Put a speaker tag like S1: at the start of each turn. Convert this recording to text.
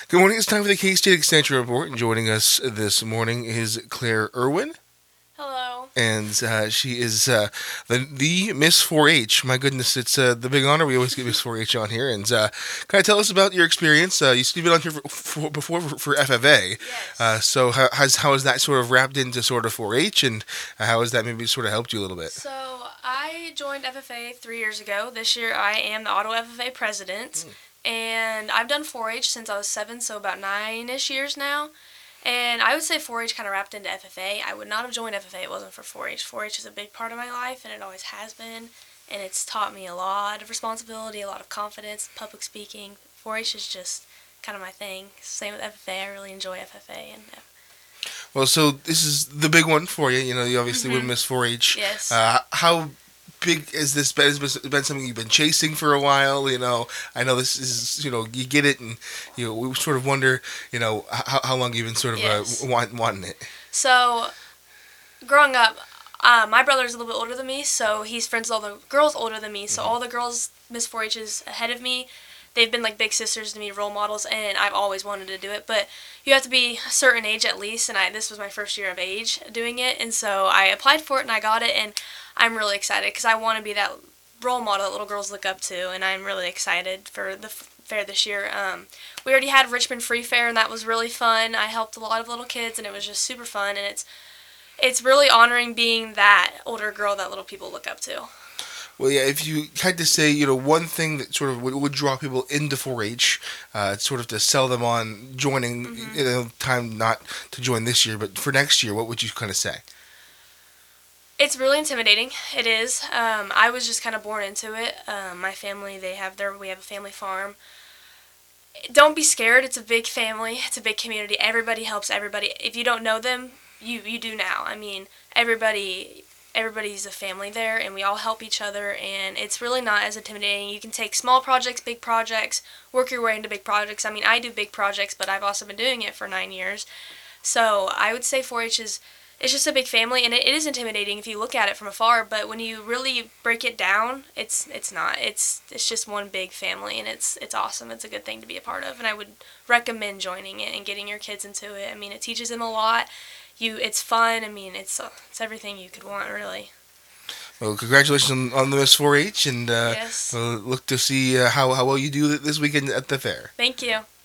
S1: Good morning. It's time for the K-State Extension Report, and joining us this morning is Claire Irwin,
S2: Hello.
S1: and she is the Miss 4-H. My goodness, it's the big honor. We always get Miss 4-H on here, and kind of tell us about your experience. You've been on here before for FFA,
S2: Yes.
S1: so how has that sort of wrapped into sort of 4-H, and how has that maybe sort of helped you a little bit?
S2: So I joined FFA 3 years ago. This year I am the Auto FFA president, and I've done 4-H since I was 7, so about 9-ish years now. And I would say 4-H kind of wrapped into FFA. I would not have joined FFA if it wasn't for 4-H. 4-H is a big part of my life, and it always has been. And it's taught me a lot of responsibility, a lot of confidence, public speaking. 4-H is just kind of my thing. Same with FFA. I really enjoy FFA.
S1: Well, so this is the big one for you. You know, you obviously would Miss 4-H.
S2: Yes.
S1: How big has this been? Has this been something you've been chasing for a while? You know, I know this is, you get it, and we sort of wonder, how long you've been sort of
S2: Yes.
S1: wanting it.
S2: So, growing up, my brother's a little bit older than me, so he's friends with all the girls older than me. So all the girls Miss 4-H's ahead of me, they've been like big sisters to me, role models, and I've always wanted to do it. But you have to be a certain age at least, and this was my first year of age doing it, and so I applied for it and I got it, and I'm really excited because I want to be that role model that little girls look up to, and I'm really excited for the fair this year. We already had Richmond Free Fair, and that was really fun. I helped a lot of little kids, and it was just super fun, and it's really honoring being that older girl that little people look up to.
S1: Well, yeah, if you had to say, one thing that sort of would draw people into 4-H, sort of to sell them on joining, time not to join this year, but for next year, what would you kind of say?
S2: It's really intimidating. It is. I was just kind of born into it. My family, we have a family farm. Don't be scared. It's a big family. It's a big community. Everybody helps everybody. If you don't know them, you do now. I mean, everybody's a family there, and we all help each other, and it's really not as intimidating. You can take small projects, big projects, work your way into big projects. I mean, I do big projects, but I've also been doing it for 9 years. So I would say 4-H it's just a big family, and it is intimidating if you look at it from afar, but when you really break it down, it's not. It's just one big family, and it's awesome. It's a good thing to be a part of, and I would recommend joining it and getting your kids into it. I mean, it teaches them a lot. It's fun. I mean, it's everything you could want, really.
S1: Well, congratulations on the Miss 4-H, and
S2: Yes.
S1: we'll look to see how well you do this weekend at the fair.
S2: Thank you.